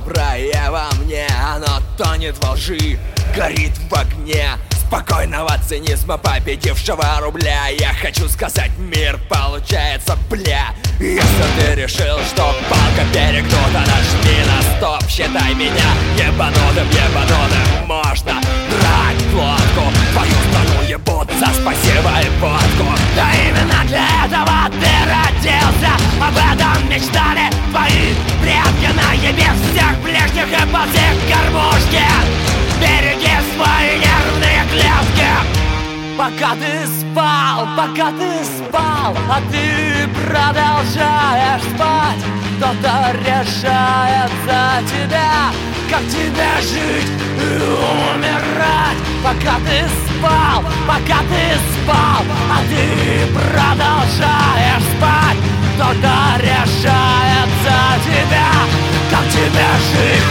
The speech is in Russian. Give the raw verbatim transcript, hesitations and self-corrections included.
доброе во мне, оно тонет во лжи, горит в огне спокойного цинизма победившего рубля. Я хочу сказать, мир получается, бля. Если ты решил, что палка перегнута, нажми на стоп, считай меня ебанутым, ебанутым. Можно драть глотку, твою страну ебут за спасибо и водку. Да именно для этого ты родился, об этом мечтали твои предки. Наеби всех ближних и ползи к кормушке, береги свои нервные клетки. Пока ты спал, пока ты спал, а ты продолжаешь спать, кто-то решает за тебя, как тебе жить и умирать. Пока ты спал, пока ты спал, а ты продолжаешь спать, кто-то решает за тебя, как тебе жить